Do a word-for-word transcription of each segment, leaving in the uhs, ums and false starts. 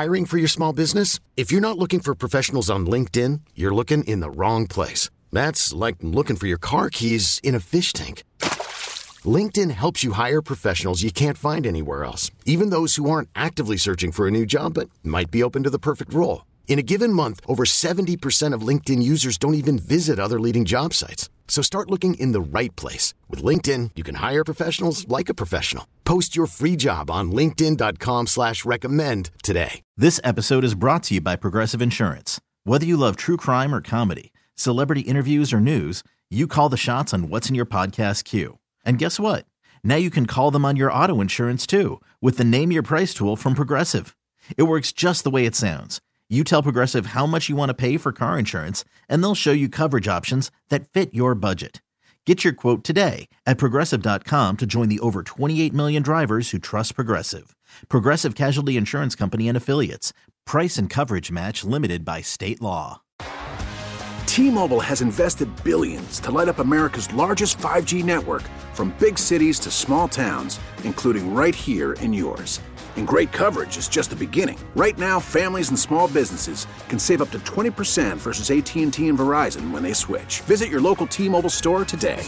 Hiring for your small business? If you're not looking for professionals on LinkedIn, you're looking in the wrong place. That's like looking for your car keys in a fish tank. LinkedIn helps you hire professionals you can't find anywhere else, even those who aren't actively searching for a new job but might be open to the perfect role. In a given month, over seventy percent of LinkedIn users don't even visit other leading job sites. So start looking in the right place. With LinkedIn, you can hire professionals like a professional. Post your free job on linkedin dot com slash recommend today. This episode is brought to you by Progressive Insurance. Whether you love true crime or comedy, celebrity interviews or news, you call the shots on what's in your podcast queue. And guess what? Now you can call them on your auto insurance too with the Name Your Price tool from Progressive. It works just the way it sounds. You tell Progressive how much you want to pay for car insurance, and they'll show you coverage options that fit your budget. Get your quote today at progressive dot com to join the over twenty-eight million drivers who trust Progressive. Progressive Casualty Insurance Company and Affiliates. Price and coverage match limited by state law. T-Mobile has invested billions to light up America's largest five G network, from big cities to small towns, including right here in yours. And great coverage is just the beginning. Right now, families and small businesses can save up to twenty percent versus A T and T and Verizon when they switch. Visit your local T-Mobile store today.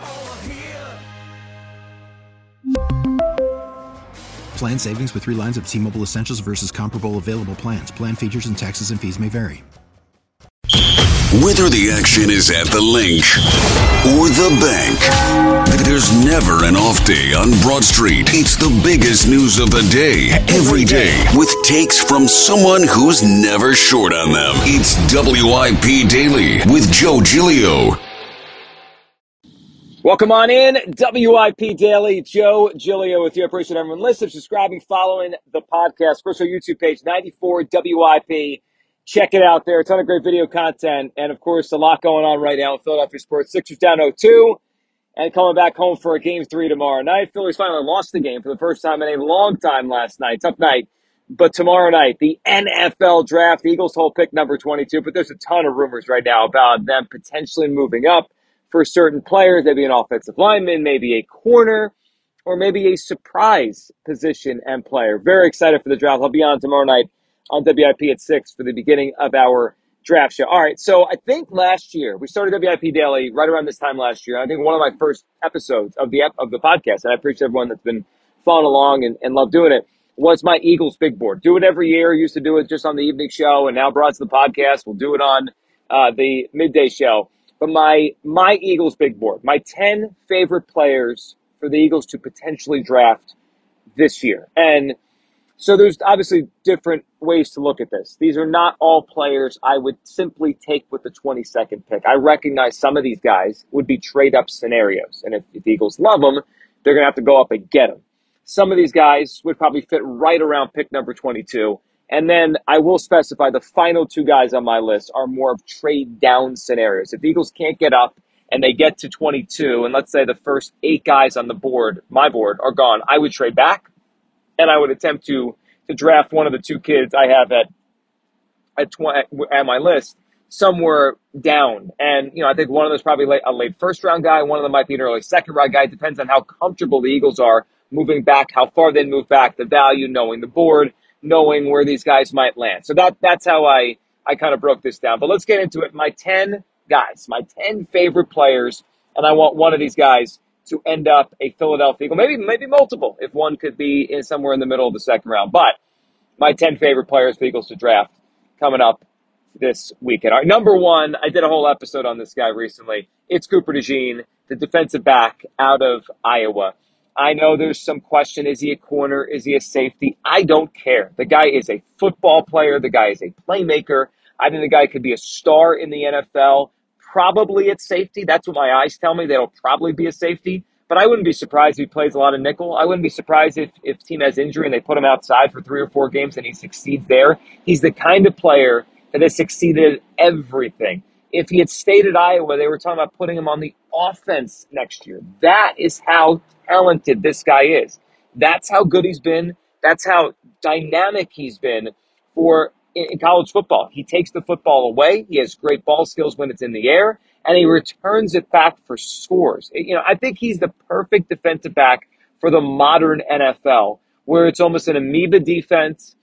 Plan savings with three lines of T-Mobile Essentials versus comparable available plans. Plan features and taxes and fees may vary. Whether the action is at the Link or the bank, there's never an off day on Broad Street. It's the biggest news of the day, every day, with takes from someone who's never short on them. It's W I P Daily with Joe Giglio. Welcome on in, W I P Daily. Joe Giglio with you. I appreciate everyone listening, subscribing, following the podcast. First, our YouTube page, ninety-four W I P. Check it out there. A ton of great video content. And, of course, a lot going on right now in Philadelphia sports. Sixers down oh two and coming back home for a game three tomorrow night. Phillies finally lost the game for the first time in a long time last night. Tough night. But tomorrow night, the N F L draft. The Eagles hold pick number twenty-two. But there's a ton of rumors right now about them potentially moving up for certain players. Maybe an offensive lineman, maybe a corner, or maybe a surprise position and player. Very excited for the draft. I'll be on tomorrow night on W I P at six for the beginning of our draft show. All right, so I think last year, we started W I P Daily right around this time last year. I think one of my first episodes of the of the podcast, and I appreciate everyone that's been following along and, and love doing it, was my Eagles Big Board. Do it every year. Used to do it just on the evening show, and now brought to the podcast. We'll do it on uh, the midday show. But my my Eagles Big Board, my ten favorite players for the Eagles to potentially draft this year. And so there's obviously different ways to look at this. These are not all players I would simply take with the twenty-second pick. I recognize some of these guys would be trade-up scenarios. And if, if the Eagles love them, they're going to have to go up and get them. Some of these guys would probably fit right around pick number twenty-two. And then I will specify the final two guys on my list are more of trade-down scenarios. If the Eagles can't get up and they get to twenty-two, and let's say the first eight guys on the board, my board, are gone, I would trade back. And I would attempt to to draft one of the two kids I have at at, tw- at my list somewhere down. And, you know, I think one of them is probably late, a late first-round guy. One of them might be an early second-round guy. It depends on how comfortable the Eagles are moving back, how far they move back, the value, knowing the board, knowing where these guys might land. So that that's how I, I kind of broke this down. But let's get into it. My ten guys, my ten favorite players, and I want one of these guys to end up a Philadelphia Eagle, maybe maybe multiple, if one could be in somewhere in the middle of the second round. But my ten favorite players for the Eagles to draft coming up this weekend. All right, number one, I did a whole episode on this guy recently. It's Cooper DeJean, the defensive back out of Iowa. I know there's some question, is he a corner? Is he a safety? I don't care. The guy is a football player. The guy is a playmaker. I think the guy could be a star in the N F L. Probably at safety. That's what my eyes tell me. That'll probably be a safety. But I wouldn't be surprised if he plays a lot of nickel. I wouldn't be surprised if, if team has injury and they put him outside for three or four games and he succeeds there. He's the kind of player that has succeeded at everything. If he had stayed at Iowa, they were talking about putting him on the offense next year. That is how talented this guy is. That's how good he's been. That's how dynamic he's been for in college football. He takes the football away. He has great ball skills when it's in the air, and he returns it back for scores. You know, I think he's the perfect defensive back for the modern N F L, where it's almost an amoeba defense,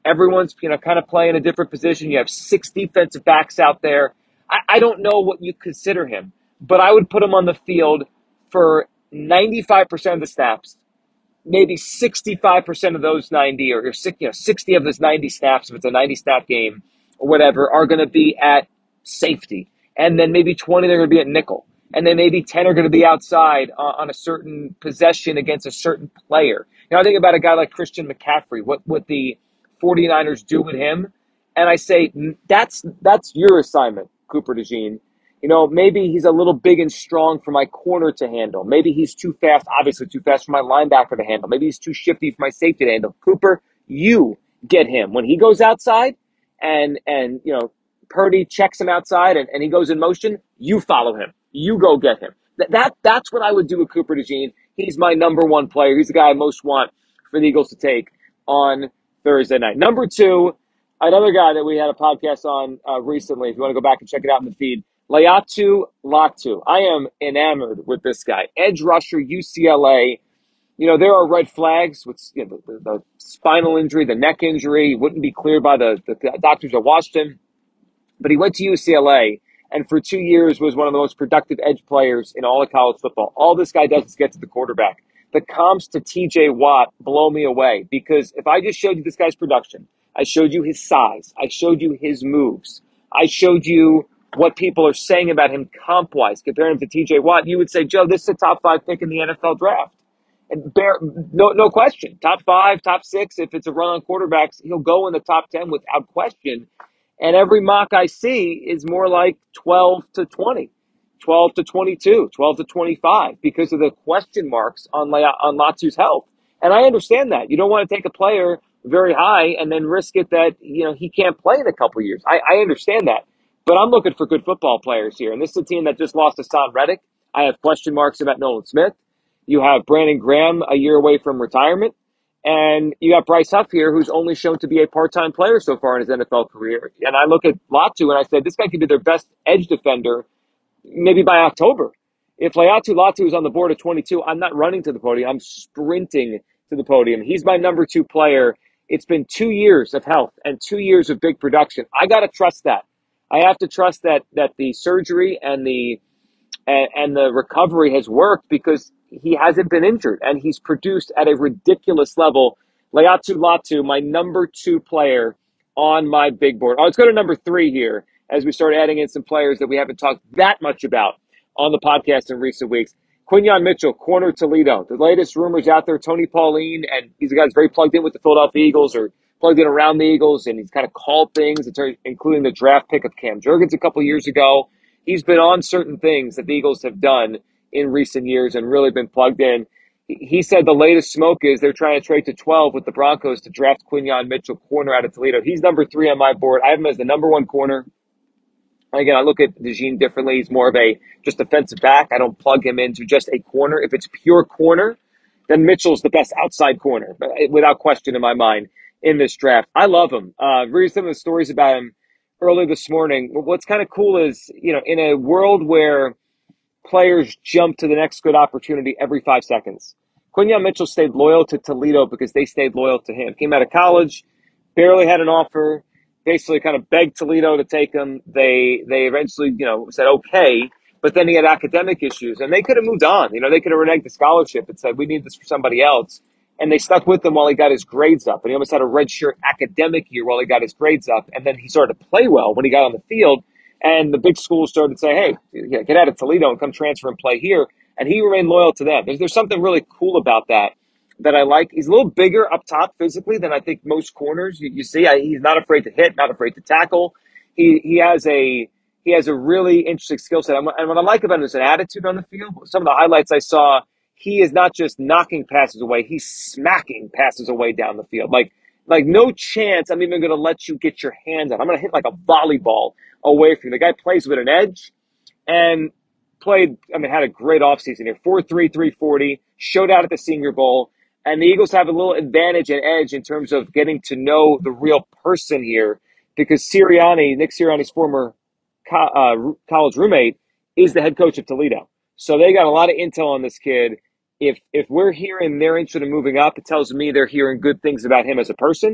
Everyone's, you know, kind of playing a different position. You have six defensive backs out there. I, I don't know what you consider him, but I would put him on the field for ninety-five percent of the snaps. Maybe sixty-five percent of those ninety, or, or you know, sixty of those ninety snaps, if it's a ninety snap game or whatever, are going to be at safety. And then maybe twenty they're going to be at nickel. And then maybe ten are going to be outside uh, on a certain possession against a certain player. You know, I think about a guy like Christian McCaffrey, what, what the 49ers do with him. And I say, that's that's your assignment, Cooper DeJean. You know, maybe he's a little big and strong for my corner to handle. Maybe he's too fast, obviously too fast for my linebacker to handle. Maybe he's too shifty for my safety to handle. Cooper, you get him. When he goes outside and, and you know, Purdy checks him outside and, and he goes in motion, you follow him. You go get him. That, that That's what I would do with Cooper DeJean. He's my number one player. He's the guy I most want for the Eagles to take on Thursday night. Number two, another guy that we had a podcast on uh, recently, if you want to go back and check it out in the feed, Laiatu Latu. I am enamored with this guy. Edge rusher, U C L A. You know, there are red flags with you know, the, the spinal injury, the neck injury. He wouldn't be cleared by the, the doctors that watched him. But he went to U C L A, and for two years was one of the most productive edge players in all of college football. All this guy does is get to the quarterback. The comps to T J Watt blow me away, because if I just showed you this guy's production, I showed you his size, I showed you his moves, I showed you what people are saying about him comp-wise, comparing him to T J Watt, you would say, Joe, this is a top five pick in the N F L draft. And bear, no, no question. Top five, top six, if it's a run on quarterbacks, he'll go in the top ten without question. And every mock I see is more like twelve to twenty, twelve to twenty-two, twelve to twenty-five, because of the question marks on, on Latu's health. And I understand that. You don't want to take a player very high and then risk it that, you know, he can't play in a couple of years. I, I understand that. But I'm looking for good football players here. And this is a team that just lost Hassan Reddick. I have question marks about Nolan Smith. You have Brandon Graham a year away from retirement. And you got Bryce Huff here, who's only shown to be a part-time player so far in his N F L career. And I look at Latu and I said, this guy could be their best edge defender maybe by October. If Laiatu Latu is on the board at twenty-two, I'm not running to the podium. I'm sprinting to the podium. He's my number two player. It's been two years of health and two years of big production. I got to trust that. I have to trust that that the surgery and the and, and the recovery has worked, because he hasn't been injured and he's produced at a ridiculous level. Laiatu Latu, my number two player on my big board. Oh, let's go to number three here as we start adding in some players that we haven't talked that much about on the podcast in recent weeks. Quinyon Mitchell, corner Toledo. The latest rumors out there, Tony Pauline, and he's a guy that's very plugged in with the Philadelphia Eagles, or plugged in around the Eagles, and he's kind of called things, including the draft pick of Cam Jurgens a couple years ago. He's been on certain things that the Eagles have done in recent years and really been plugged in. He said the latest smoke is they're trying to trade to twelve with the Broncos to draft Quinyon Mitchell, corner out of Toledo. He's number three on my board. I have him as the number one corner. Again, I look at DeJean differently. He's more of a just defensive back. I don't plug him into just a corner. If it's pure corner, then Mitchell's the best outside corner, without question in my mind, in this draft. I love him. Uh, reading some of the stories about him early this morning. What's kind of cool is, you know, in a world where players jump to the next good opportunity every five seconds, Quinyon Mitchell stayed loyal to Toledo because they stayed loyal to him. Came out of college, barely had an offer, basically kind of begged Toledo to take him. They they eventually, you know, said okay, but then he had academic issues, and they could have moved on. You know, they could have reneged the scholarship and said, we need this for somebody else. And they stuck with him while he got his grades up. And he almost had a redshirt academic year while he got his grades up. And then he started to play well when he got on the field. And the big schools started to say, hey, get out of Toledo and come transfer and play here. And he remained loyal to them. There's, there's something really cool about that that I like. He's a little bigger up top physically than I think most corners you, you see. I, he's not afraid to hit, not afraid to tackle. He he has a he has a really interesting skill set. And what I like about him is an attitude on the field. Some of the highlights I saw, he is not just knocking passes away, he's smacking passes away down the field. Like, like no chance I'm even going to let you get your hands on. I'm going to hit like a volleyball away from you. The guy plays with an edge and played, I mean, had a great offseason here. four three, three forty, showed out at the Senior Bowl. And the Eagles have a little advantage and edge in terms of getting to know the real person here, because Sirianni, Nick Sirianni's former co- uh, college roommate, is the head coach of Toledo. So they got a lot of intel on this kid. If if we're hearing they're interested in moving up, it tells me they're hearing good things about him as a person.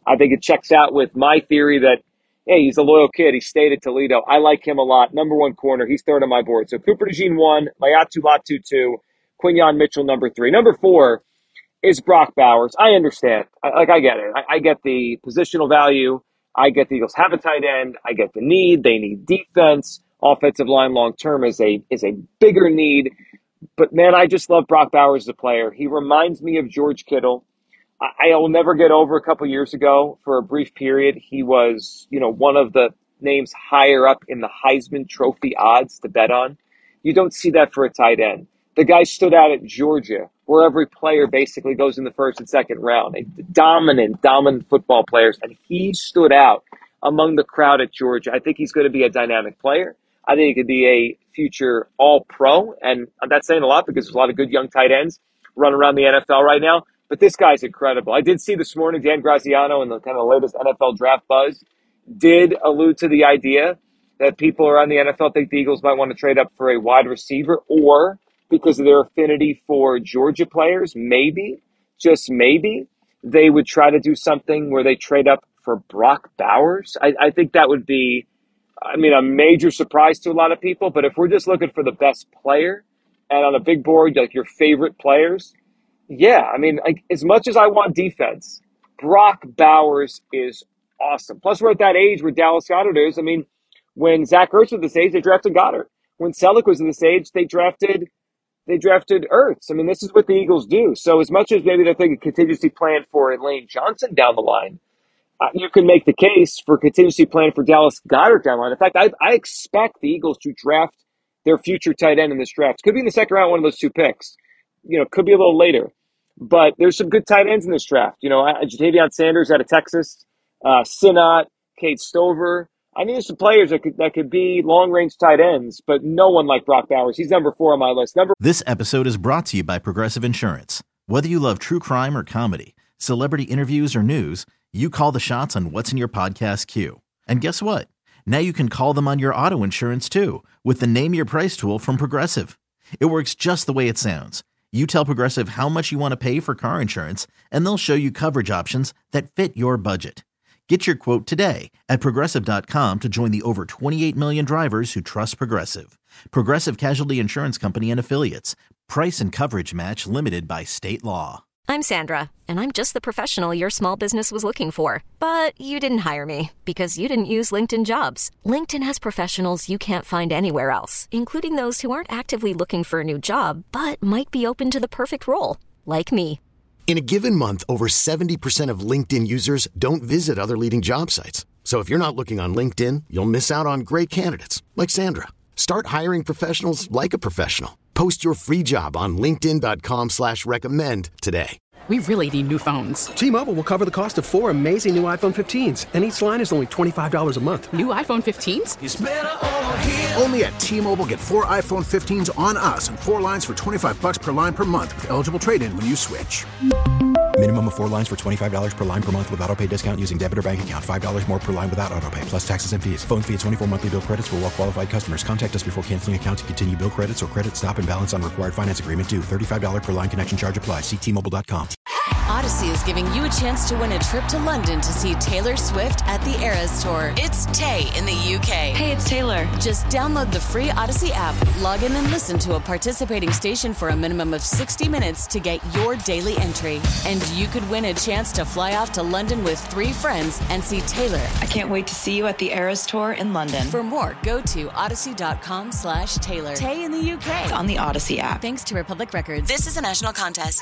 I think it checks out with my theory that, hey, he's a loyal kid. He stayed at Toledo. I like him a lot. Number one corner. He's third on my board. So Cooper DeJean one, Laiatu Latu two, Quinyon Mitchell number three. Number four is Brock Bowers. I understand. I, like, I get it. I, I get the positional value. I get the Eagles have a tight end. I get the need. They need defense. Offensive line long-term is a is a bigger need. But, man, I just love Brock Bowers as a player. He reminds me of George Kittle. I, I will never get over a couple years ago, for a brief period, he was, you know, one of the names higher up in the Heisman Trophy odds to bet on. You don't see that for a tight end. The guy stood out at Georgia, where every player basically goes in the first and second round. A dominant, dominant football players, and he stood out among the crowd at Georgia. I think he's going to be a dynamic player. I think he could be a future all-pro, and that's saying a lot because there's a lot of good young tight ends running around the N F L right now. But this guy's incredible. I did see this morning Dan Graziano in the kind of latest N F L draft buzz did allude to the idea that people around the N F L think the Eagles might want to trade up for a wide receiver, or because of their affinity for Georgia players, maybe, just maybe, they would try to do something where they trade up for Brock Bowers. I, I think that would be, I mean, a major surprise to a lot of people. But if we're just looking for the best player and on a big board, like your favorite players, yeah, I mean, like, as much as I want defense, Brock Bowers is awesome. Plus, we're at that age where Dallas Goedert is. I mean, when Zach Ertz was this age, they drafted Goddard. When Selleck was in this age, they drafted they drafted Ertz. I mean, this is what the Eagles do. So as much as maybe they're thinking contingency plan for Lane Johnson down the line, uh, you can make the case for contingency plan for Dallas Goedert down the line. In fact, I, I expect the Eagles to draft their future tight end in this draft. Could be in the second round, one of those two picks. You know, could be a little later. But there's some good tight ends in this draft. You know, Jatavion Sanders out of Texas, uh, Sinnott, Cade Stover. I mean, there's some players that could, that could be long-range tight ends, but no one like Brock Bowers. He's number four on my list. Number This episode is brought to you by Progressive Insurance. Whether you love true crime or comedy, celebrity interviews or news, you call the shots on what's in your podcast queue. And guess what? Now you can call them on your auto insurance too, with the Name Your Price tool from Progressive. It works just the way it sounds. You tell Progressive how much you want to pay for car insurance, and they'll show you coverage options that fit your budget. Get your quote today at Progressive dot com to join the over twenty-eight million drivers who trust Progressive. Progressive Casualty Insurance Company and Affiliates. Price and coverage match limited by state law. I'm Sandra, and I'm just the professional your small business was looking for. But you didn't hire me because you didn't use LinkedIn Jobs. LinkedIn has professionals you can't find anywhere else, including those who aren't actively looking for a new job, but might be open to the perfect role, like me. In a given month, over seventy percent of LinkedIn users don't visit other leading job sites. So if you're not looking on LinkedIn, you'll miss out on great candidates like Sandra. Start hiring professionals like a professional. Post your free job on linkedin dot com slash recommend today. We really need new phones. T-Mobile will cover the cost of four amazing new iPhone fifteens, and each line is only twenty-five dollars a month. New iPhone fifteens? It's better over here. Only at T-Mobile, get four iPhone fifteens on us and four lines for twenty-five dollars per line per month with eligible trade-in when you switch. Minimum of four lines for twenty-five dollars per line per month with autopay discount using debit or bank account. five dollars more per line without autopay, plus taxes and fees. Phone fee at twenty-four monthly bill credits for well-qualified customers. Contact us before canceling account to continue bill credits or credit stop and balance on required finance agreement due. thirty-five dollars per line connection charge applies. See T Mobile dot com. Odyssey is giving you a chance to win a trip to London to see Taylor Swift at the Eras Tour. It's Tay in the U K. Hey, it's Taylor. Just download the free Odyssey app, log in and listen to a participating station for a minimum of sixty minutes to get your daily entry. And you could win a chance to fly off to London with three friends and see Taylor. I can't wait to see you at the Eras Tour in London. For more, go to odyssey dot com slash Taylor. Tay in the U K. It's on the Odyssey app. Thanks to Republic Records. This is a national contest.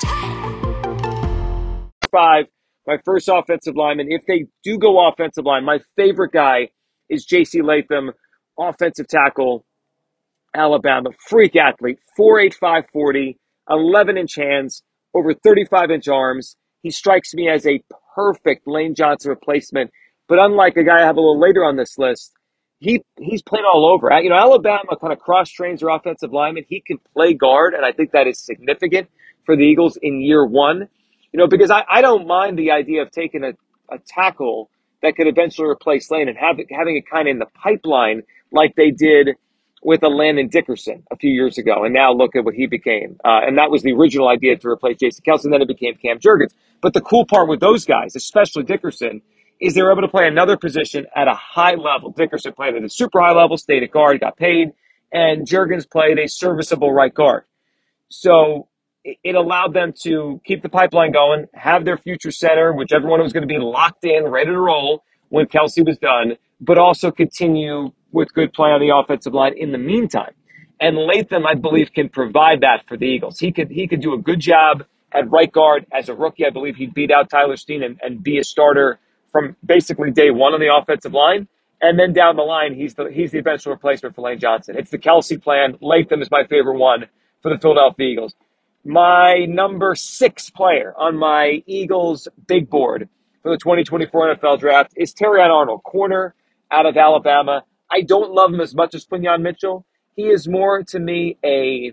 Five, my first offensive lineman. If they do go offensive line, my favorite guy is J C Latham, offensive tackle, Alabama. Freak athlete, four eight five forty, eleven inch hands, over thirty-five inch arms. He strikes me as a perfect Lane Johnson replacement. But unlike a guy I have a little later on this list, he he's played all over. You know, Alabama kind of cross-trains their offensive lineman. He can play guard, and I think that is significant for the Eagles in year one. You know, because I, I don't mind the idea of taking a, a tackle that could eventually replace Lane and have it, having it kind of in the pipeline like they did with a Landon Dickerson a few years ago. And now look at what he became. Uh, and that was the original idea to replace Jason Kelce, and then it became Cam Jurgens. But the cool part with those guys, especially Dickerson, is they were able to play another position at a high level. Dickerson played at a super high level, stayed at guard, got paid, and Juergens played a serviceable right guard. So it allowed them to keep the pipeline going, have their future center, whichever one was going to be locked in, ready to roll when Kelce was done, but also continue with good play on the offensive line in the meantime. And Latham, I believe, can provide that for the Eagles. He could he could do a good job at right guard as a rookie. I believe he'd beat out Tyler Steen and, and be a starter from basically day one on the offensive line. And then down the line, he's the he's the eventual replacement for Lane Johnson. It's the Kelce plan. Latham is my favorite one for the Philadelphia Eagles. My number six player on my Eagles big board for the twenty twenty-four N F L draft is Terrion Arnold, corner out of Alabama. I don't love him as much as Quinyon Mitchell. He is more, to me, a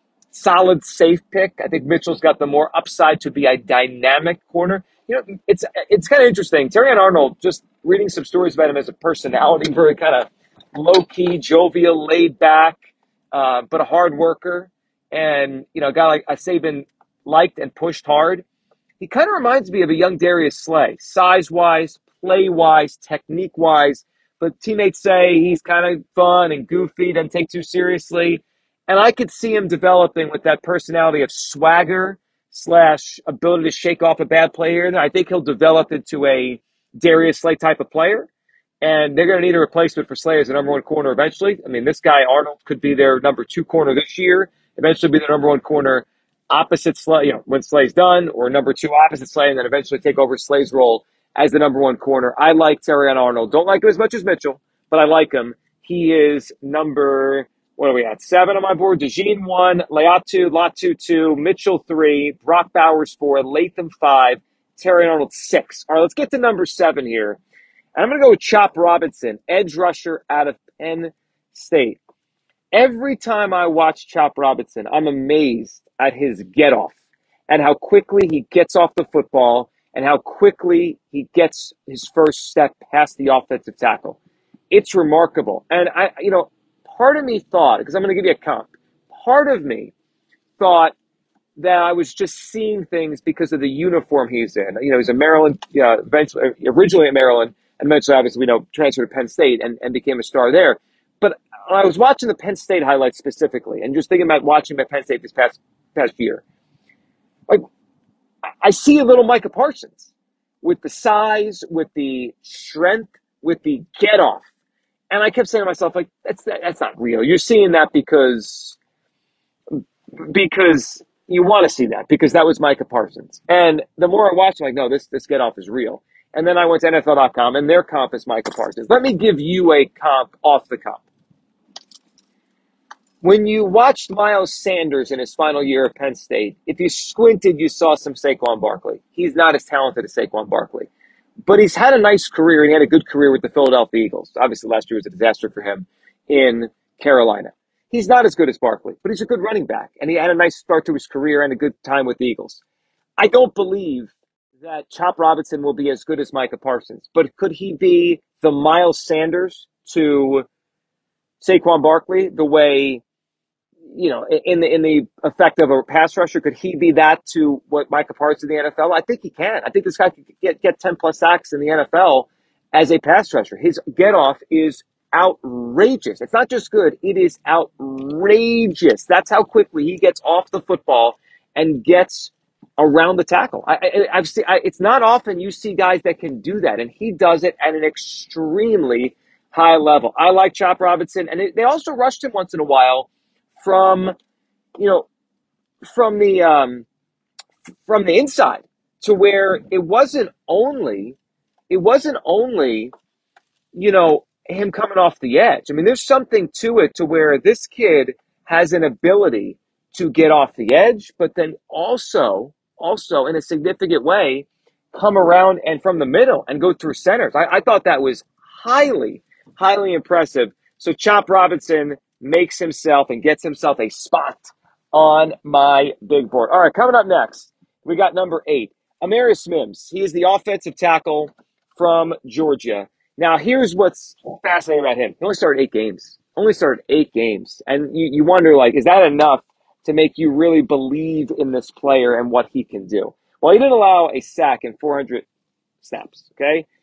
solid, safe pick. I think Mitchell's got the more upside to be a dynamic corner. You know, it's it's kind of interesting. Terrion Arnold, just reading some stories about him as a personality, very kind of low-key, jovial, laid-back, uh, but a hard worker. And, you know, a guy like Saban liked and pushed hard. He kind of reminds me of a young Darius Slay, size-wise, play-wise, technique-wise. But teammates say he's kind of fun and goofy, doesn't take too seriously. And I could see him developing with that personality of swagger slash ability to shake off a bad play here. I think he'll develop into a Darius Slay type of player. And they're going to need a replacement for Slay as the number one corner eventually. I mean, this guy, Arnold, could be their number two corner this year. Eventually be the number one corner opposite Slay, you know, when Slay's done, or number two opposite Slay, and then eventually take over Slay's role as the number one corner. I like Terrion Arnold. Don't like him as much as Mitchell, but I like him. He is number, what are we at? Seven on my board. DeJean one, Latu, Latu two, Mitchell three, Brock Bowers four, Latham five, Terrion Arnold six. All right, let's get to number seven here. And I'm going to go with Chop Robinson, edge rusher out of Penn State. Every time I watch Chop Robinson, I'm amazed at his get-off and how quickly he gets off the football and how quickly he gets his first step past the offensive tackle. It's remarkable. And, I, you know, part of me thought, because I'm going to give you a comp, part of me thought that I was just seeing things because of the uniform he's in. You know, he's a Maryland, uh, eventually, originally at Maryland, and eventually, obviously, we know, transferred to Penn State and, and became a star there. But I was watching the Penn State highlights specifically and just thinking about watching my Penn State this past past year. Like, I see a little Micah Parsons with the size, with the strength, with the get-off. And I kept saying to myself, like, that's that's not real. You're seeing that because, because you want to see that, because that was Micah Parsons. And the more I watched, I'm like, no, this, this get-off is real. And then I went to N F L dot com, and their comp is Micah Parsons. Let me give you a comp off the comp. When you watched Miles Sanders in his final year at Penn State, if you squinted, you saw some Saquon Barkley. He's not as talented as Saquon Barkley. But he's had a nice career, and he had a good career with the Philadelphia Eagles. Obviously, last year was a disaster for him in Carolina. He's not as good as Barkley, but he's a good running back, and he had a nice start to his career and a good time with the Eagles. I don't believe that Chop Robinson will be as good as Micah Parsons, but could he be the Miles Sanders to Saquon Barkley, the way, you know, in the in the effect of a pass rusher? Could he be that to what Micah Parsons in the N F L? I think he can. I think this guy could get, get ten plus sacks in the N F L as a pass rusher. His get off is outrageous. It's not just good, it is outrageous. That's how quickly he gets off the football and gets around the tackle. I, I, I've seen. I, it's not often you see guys that can do that, and he does it at an extremely high level. I like Chop Robinson, and it, they also rushed him once in a while from, you know, from the um, from the inside, to where it wasn't only, it wasn't only, you know, him coming off the edge. I mean, there's something to it to where this kid has an ability to get off the edge, but then also, also in a significant way, come around and from the middle and go through centers. I, I thought that was highly, highly impressive. So Chop Robinson makes himself and gets himself a spot on my big board. All right, coming up next, we got number eight, Amarius Mims. He is the offensive tackle from Georgia. Now, here's what's fascinating about him. He only started eight games. Only started eight games. And you, you wonder, like, is that enough to make you really believe in this player and what he can do? Well, he didn't allow a sack in four hundred snaps, okay?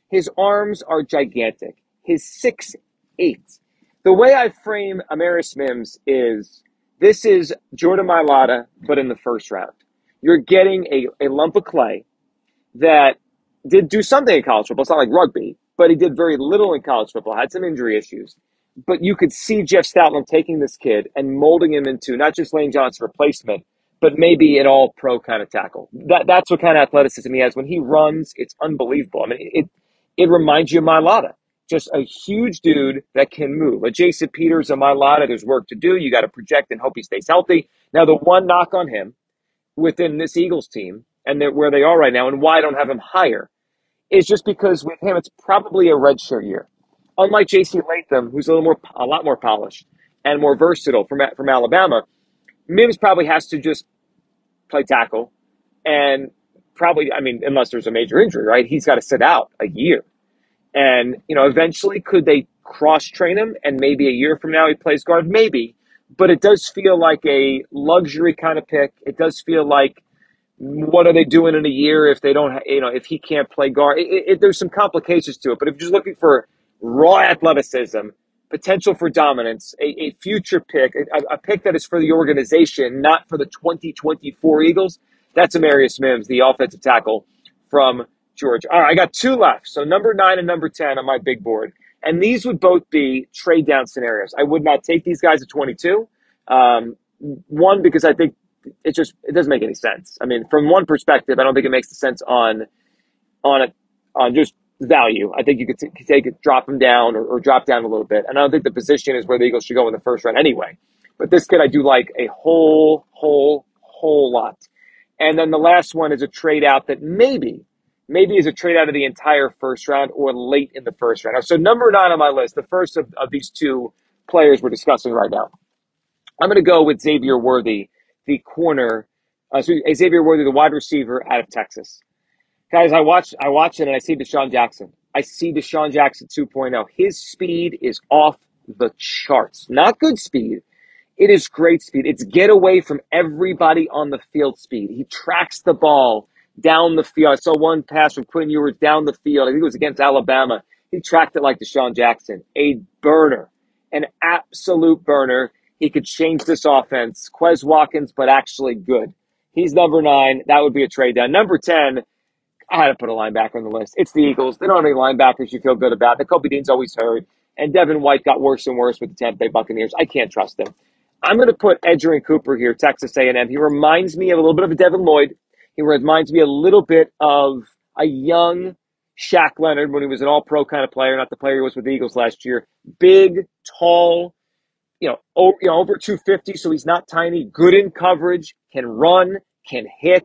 His arms are gigantic. His six eight. The way I frame Amarius Mims is this is Jordan Mailata, but in the first round. You're getting a, a lump of clay that did do something in college football. It's not like rugby, but he did very little in college football, had some injury issues. But you could see Jeff Stoutland taking this kid and molding him into not just Lane Johnson's replacement, but maybe an all-pro kind of tackle. That That's what kind of athleticism he has. When he runs, it's unbelievable. I mean, it it reminds you of Mailata. Just a huge dude that can move. A Jason Peters, a Mailata, there's work to do. You got to project and hope he stays healthy. Now, the one knock on him within this Eagles team and where they are right now and why I don't have him higher is just because with him, it's probably a redshirt year. Unlike J C Latham, who's a little more, a lot more polished and more versatile from, from Alabama, Mims probably has to just play tackle and probably, I mean, unless there's a major injury, right? He's got to sit out a year. And, you know, eventually could they cross-train him and maybe a year from now he plays guard? Maybe. But it does feel like a luxury kind of pick. It does feel like, what are they doing in a year if they don't, you know, if he can't play guard? It, it, there's some complications to it. But if you're just looking for raw athleticism, potential for dominance, a, a future pick, a, a pick that is for the organization, not for the twenty twenty-four Eagles, that's Amarius Mims, the offensive tackle from Georgia. All right, I got two left. So number nine and number ten on my big board. And these would both be trade down scenarios. I would not take these guys at twenty-two. Um, one, because I think it just it doesn't make any sense. I mean, from one perspective, I don't think it makes sense on on a, on just value. I think you could t- take it, drop them down or, or drop down a little bit. And I don't think the position is where the Eagles should go in the first round anyway. But this kid I do like a whole, whole, whole lot. And then the last one is a trade out that maybe, maybe is a trade out of the entire first round or late in the first round. So number nine on my list, the first of, of these two players we're discussing right now. I'm going to go with Xavier Worthy, the corner, uh, so Xavier Worthy, the wide receiver out of Texas. Guys, I watch I watch it and I see Deshaun Jackson. I see Deshaun Jackson two point oh. His speed is off the charts. Not good speed. It is great speed. It's get away from everybody on the field speed. He tracks the ball down the field. I saw one pass from Quinn Ewers down the field. I think it was against Alabama. He tracked it like Deshaun Jackson. A burner. An absolute burner. He could change this offense. Quez Watkins, but actually good. He's number nine. That would be a trade down. Number ten, I had to put a linebacker on the list. It's the Eagles. They don't have any linebackers you feel good about. Nakobe Dean's always hurt. And Devin White got worse and worse with the Tampa Bay Buccaneers. I can't trust him. I'm going to put Edgerrin Cooper here, Texas A and M. He reminds me of a little bit of a Devin Lloyd. He reminds me a little bit of a young Shaq Leonard when he was an all-pro kind of player, not the player he was with the Eagles last year. Big, tall, you know, over, you know, over two fifty, so he's not tiny. Good in coverage, can run, can hit.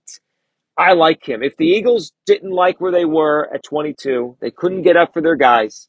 I like him. If the Eagles didn't like where they were at twenty-two, they couldn't get up for their guys,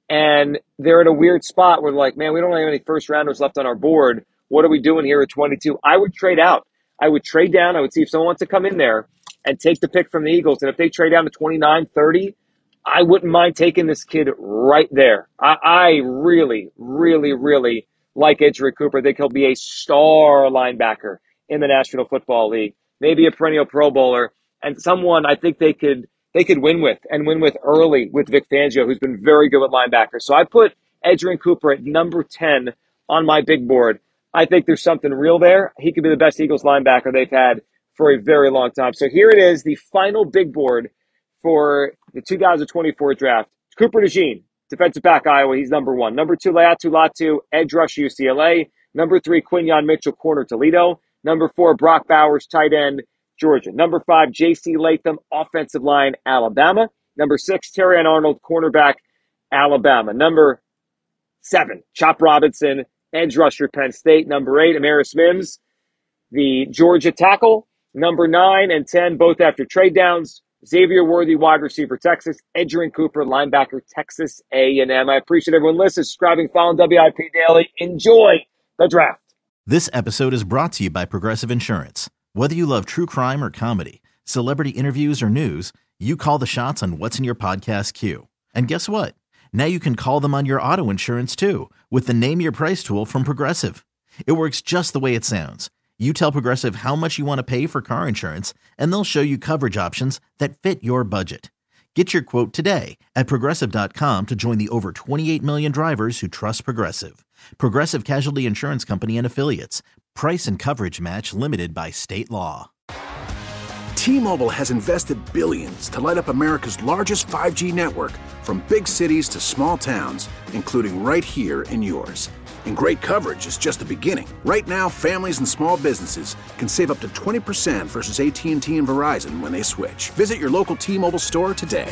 and they're in a weird spot where they're like, man, we don't have any first-rounders left on our board. What are we doing here at twenty-two? I would trade out. I would trade down. I would see if someone wants to come in there and take the pick from the Eagles. And if they trade down to twenty-nine, thirty, I wouldn't mind taking this kid right there. I, I really, really, really like Edgerrin Cooper. I think he'll be a star linebacker in the National Football League. Maybe a perennial Pro Bowler, and someone I think they could they could win with and win with early with Vic Fangio, who's been very good with linebackers. So I put Edgerrin Cooper at number ten on my big board. I think there's something real there. He could be the best Eagles linebacker they've had for a very long time. So here it is, the final big board for the two thousand twenty-four draft. Cooper DeJean, defensive back, Iowa. He's number one. Number two, Laiatu Latu, edge rush, U C L A. Number three, Quinyon Mitchell, corner, Toledo. Number four, Brock Bowers, tight end, Georgia. Number five, J C Latham, offensive line, Alabama. Number six, Terrion Arnold, cornerback, Alabama. Number seven, Chop Robinson, edge rusher, Penn State. Number eight, Amarius Mims, the Georgia tackle. Number nine and ten, both after trade downs, Xavier Worthy, wide receiver, Texas. Edgerrin Cooper, linebacker, Texas A and M. I appreciate everyone listening, subscribing, following W I P Daily. Enjoy the draft. This episode is brought to you by Progressive Insurance. Whether you love true crime or comedy, celebrity interviews or news, you call the shots on what's in your podcast queue. And guess what? Now you can call them on your auto insurance too with the Name Your Price tool from Progressive. It works just the way it sounds. You tell Progressive how much you want to pay for car insurance, and they'll show you coverage options that fit your budget. Get your quote today at Progressive dot com to join the over twenty-eight million drivers who trust Progressive. Progressive Casualty Insurance Company and Affiliates. Price and coverage match limited by state law. T-Mobile has invested billions to light up America's largest five G network, from big cities to small towns, including right here in yours. And great coverage is just the beginning. Right now, families and small businesses can save up to twenty percent versus A T and T and Verizon when they switch. Visit your local T-Mobile store today.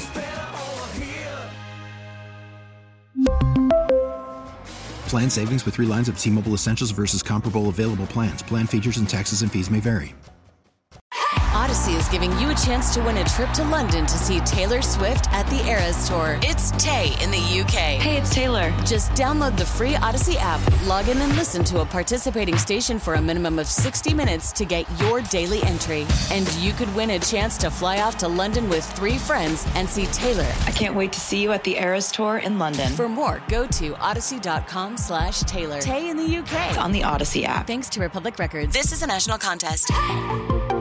Plan savings with three lines of T-Mobile Essentials versus comparable available plans. Plan features and taxes and fees may vary. Odyssey is giving you a chance to win a trip to London to see Taylor Swift at the Eras Tour. It's Tay in the U K. Hey, it's Taylor. Just download the free Odyssey app, log in and listen to a participating station for a minimum of sixty minutes to get your daily entry. And you could win a chance to fly off to London with three friends and see Taylor. I can't wait to see you at the Eras Tour in London. For more, go to odyssey.com slash Taylor. Tay in the U K. On the Odyssey app. Thanks to Republic Records. This is a national contest.